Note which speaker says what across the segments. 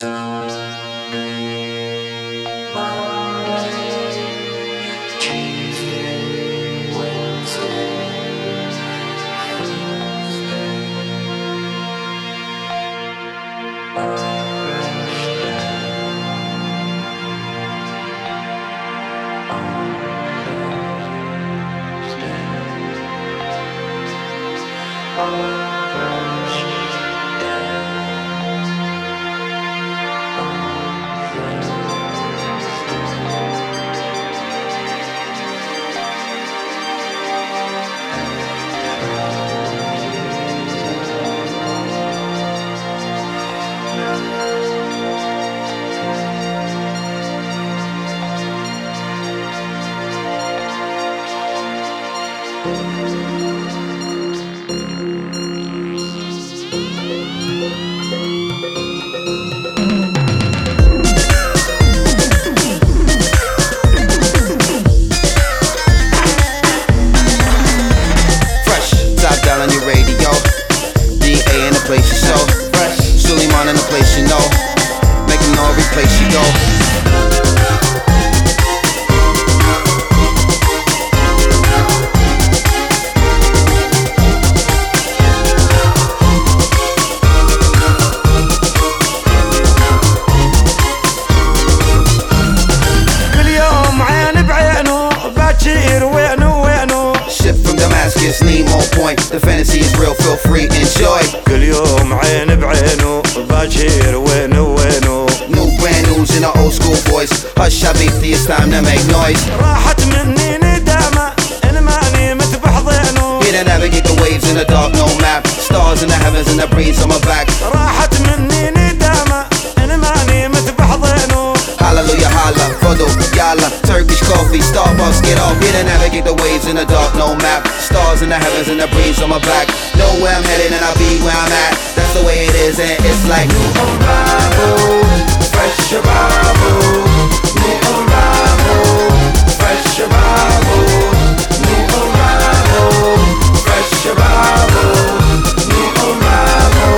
Speaker 1: The fantasy is real, feel free, enjoy.
Speaker 2: كل يوم عين بعينه باجير وينه.
Speaker 1: New brand news in an old school voice. Hush حبيبتي, it's time to make noise.
Speaker 2: راحت مني ندامة إن ما نمت بحضنه.
Speaker 1: Here to navigate the waves in the dark, no map. Stars in the heavens and the breeze on my back.
Speaker 2: راحت مني ندامة إن ما نمت بحضنه.
Speaker 1: Hallelujah, holla, fado, yalla. Turkish coffee, Starbucks, get off. Here to navigate the waves in the dark, no map. Stars in the heavens and the breeze on my back. Know where I'm headed and I'll be where I'm at. That's the way it is and it's like new arrival, fresh arrival. New arrival, fresh arrival. New arrival, fresh arrival. New arrival,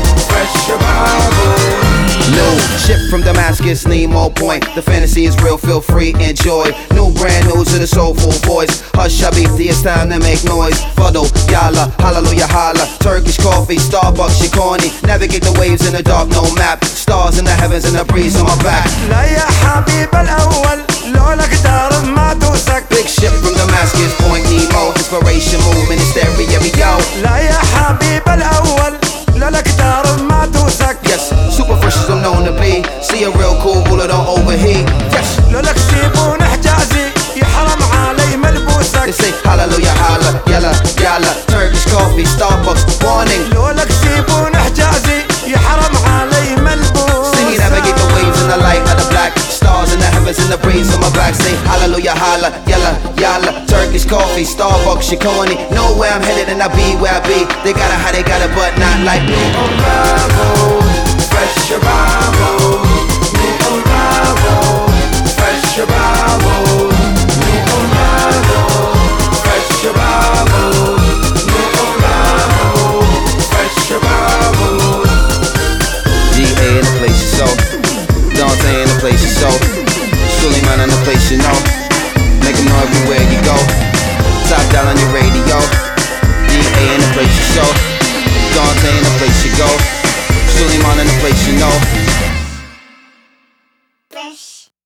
Speaker 1: fresh arrival. New ship from Damascus, need more point. The fantasy is real, feel free, enjoy. New brand news to the soulful voice. Hush habibti, it's time to make noise. Fado, yalla, hallelujah, holla. Turkish coffee, Starbucks, Shikoni. Navigate the waves in the dark, no map. Stars in the heavens and the breeze on my back.
Speaker 2: لا يا حبيب الأول لولاك دار ما توسك.
Speaker 1: Big ship from Damascus, Point Nemo. Inspiration movement in stereo.
Speaker 2: لا يا حبيب الأول لولاك دار ما توسك.
Speaker 1: Yes, super fresh as I'm known to be. See a real cool bullet, don't overheat. Yes,
Speaker 2: لولاك سيبون حجازي يحرم علي ملبوسك.
Speaker 1: they say hallelujah, holla, yalla, yalla. Turkish coffee, Starbucks, warning.
Speaker 2: لولاك سيبون حجازي يحرم علي ملبوسك.
Speaker 1: See me navigate the waves in the light of the black. Stars in the heavens and the breeze on my back. Say hallelujah, holla, yalla, yalla. Turkish coffee, Starbucks, Shikoni. Know where I'm headed and I'll be where I be. They got it how they got it, but not like me. New arrival, fresh arrival. New arrival, fresh arrival. New arrival, fresh arrival. New arrival, fresh arrival. GA in the place you so, Dante in the place you so, Suleiman in the place you know. Make them know everywhere you go. Top down on your radio. GA in the place you so, Dante in the place you go, Suleiman in the place you know.